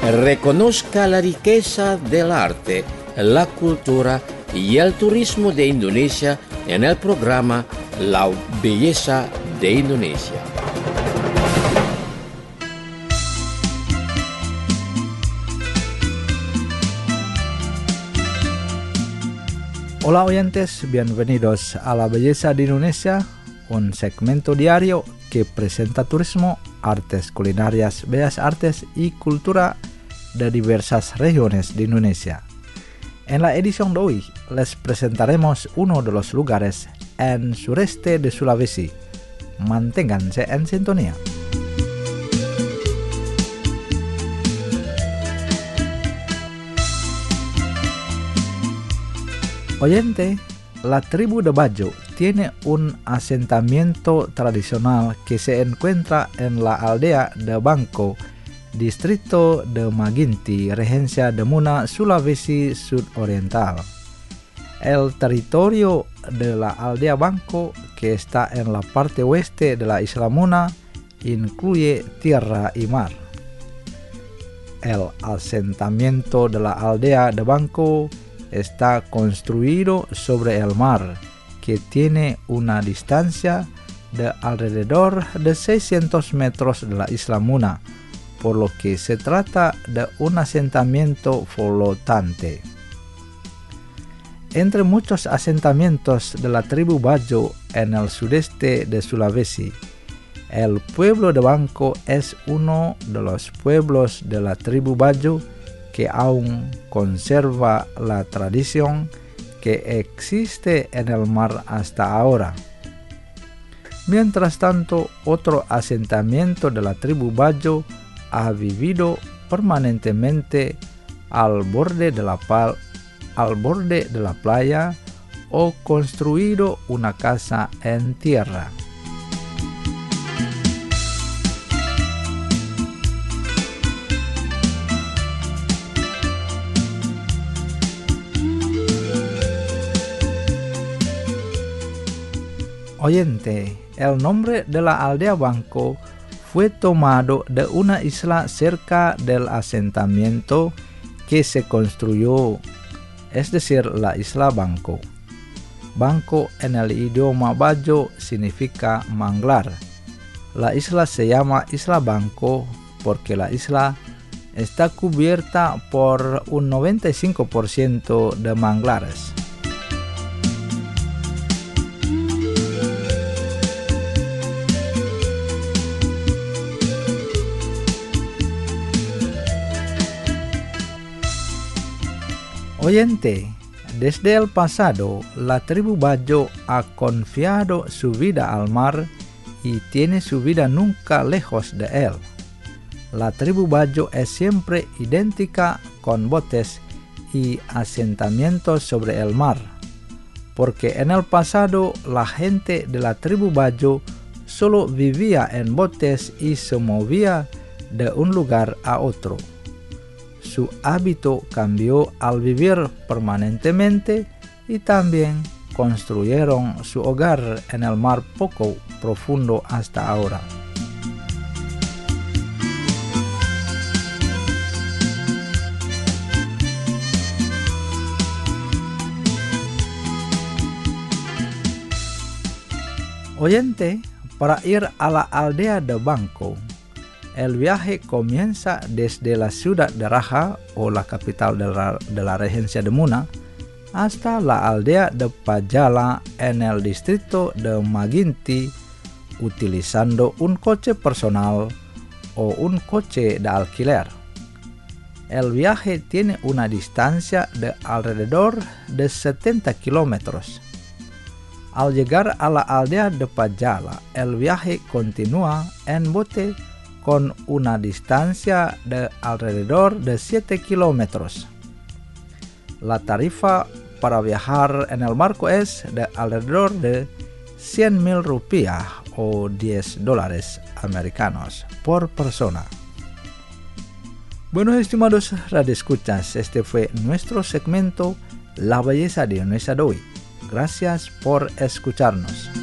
Reconozca la riqueza del arte, la cultura y el turismo de Indonesia en el programa La Belleza de Indonesia. Hola oyentes, bienvenidos a La Belleza de Indonesia, un segmento diario que presenta turismo, artes culinarias, bellas artes y cultura de diversas regiones de Indonesia. En la edición de hoy les presentaremos uno de los lugares en sureste de Sulawesi. Manténganse en sintonía. Oyente, la tribu de Bajo tiene un asentamiento tradicional que se encuentra en la aldea de Bangko, distrito de Maginti, regencia de Muna, Sulawesi Sudoriental. El territorio de la aldea Bangko, que está en la parte oeste de la isla Muna, incluye tierra y mar. El asentamiento de la aldea de Bangko está construido sobre el mar, que tiene una distancia de alrededor de 600 metros de la isla Muna, por lo que se trata de un asentamiento flotante. Entre muchos asentamientos de la tribu Bajo en el sudeste de Sulawesi, el pueblo de Bangko es uno de los pueblos de la tribu Bajo que aún conserva la tradición que existe en el mar hasta ahora. Mientras tanto, otro asentamiento de la tribu Bajo ha vivido permanentemente al borde de la playa o construido una casa en tierra. Oyente, el nombre de la aldea Bangko fue tomado de una isla cerca del asentamiento que se construyó, es decir, la isla Bangko. Bangko en el idioma Bajo significa manglar. La isla se llama Isla Bangko porque la isla está cubierta por un 95% de manglares. Oyente, desde el pasado, la tribu Bajo ha confiado su vida al mar y tiene su vida nunca lejos de él. La tribu Bajo es siempre idéntica con botes y asentamientos sobre el mar, porque en el pasado la gente de la tribu Bajo solo vivía en botes y se movía de un lugar a otro. Su hábito cambió al vivir permanentemente y también construyeron su hogar en el mar poco profundo hasta ahora. Oyente, para ir a la aldea de Bangko, el viaje comienza desde la ciudad de Raja, o la capital de la regencia de Muna, hasta la aldea de Pajala en el distrito de Maginti, utilizando un coche personal o un coche de alquiler. El viaje tiene una distancia de alrededor de 70 kilómetros. Al llegar a la aldea de Pajala, el viaje continúa en bote con una distancia de alrededor de 7 kilómetros. La tarifa para viajar en el barco es de alrededor de 100,000 rupiah o $10 americanos por persona. Bueno, estimados radioescuchas, este fue nuestro segmento La Belleza de Indonesia de hoy. Gracias por escucharnos.